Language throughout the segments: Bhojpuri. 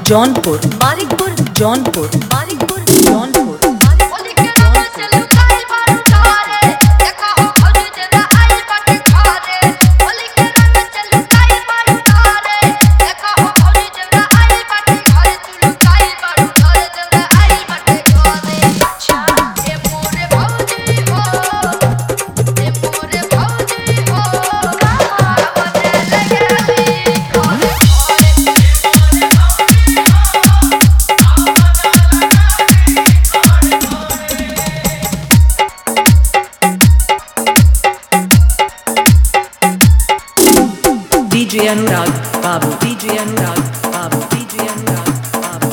Jaunpur Manikpur Jaunpur Manikpur Jaunpur DJ Anurag Babu DJ Anurag Babu DJ Anurag Babu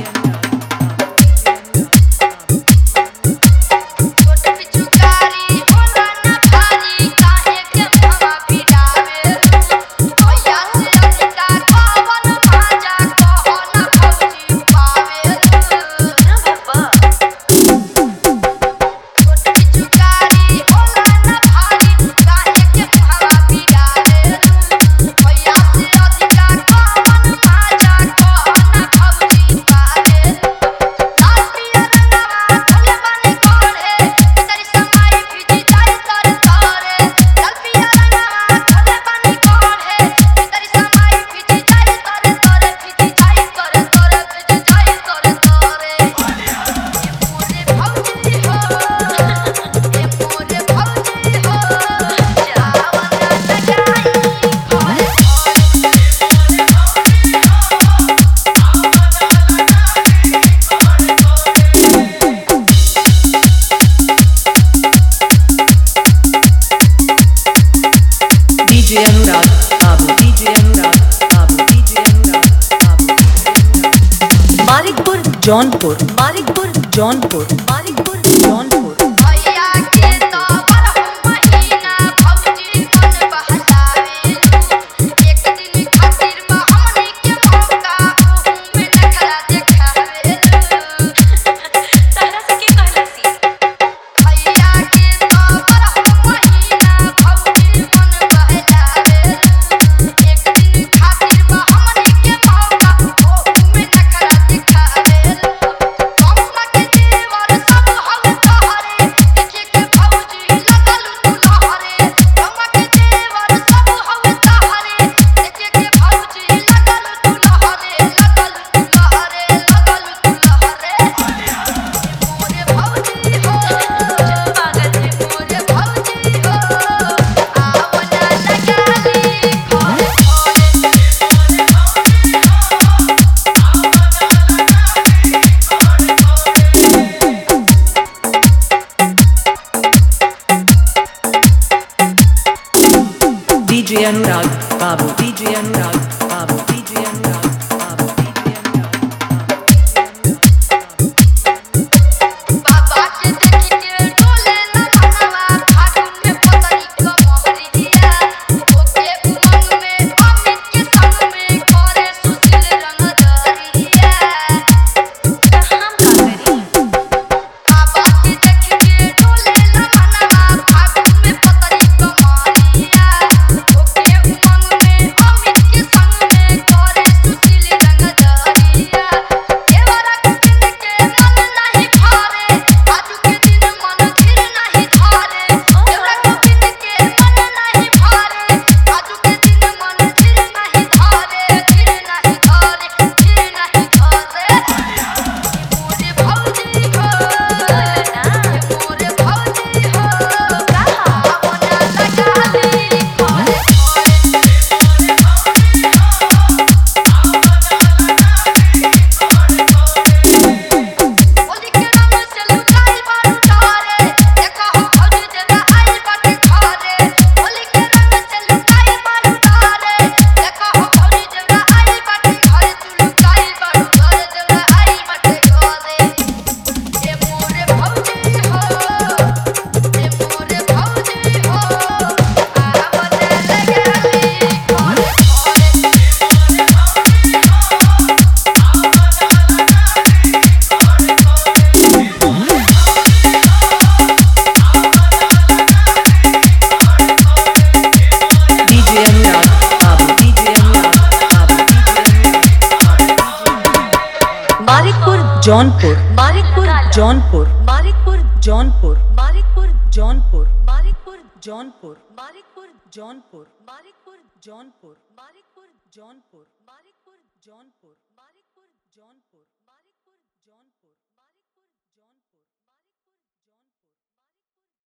DJ Anurag Babu DJ Anurag Babu DJ Anurag Babu Manikpur Jaunpur Manikpur Jaunpur Manikpur Jaunpur DJ Anurag Babu DJ Anurag Babu DJ Anurag Babu Thank you. Marikpur Jaunpur Marikpur Jaunpur Marikpur Jaunpur Marikpur Jaunpur Marikpur Jaunpur Marikpur Jaunpur Marikpur Jaunpur Marikpur Jaunpur Marikpur Jaunpur Marikpur Jaunpur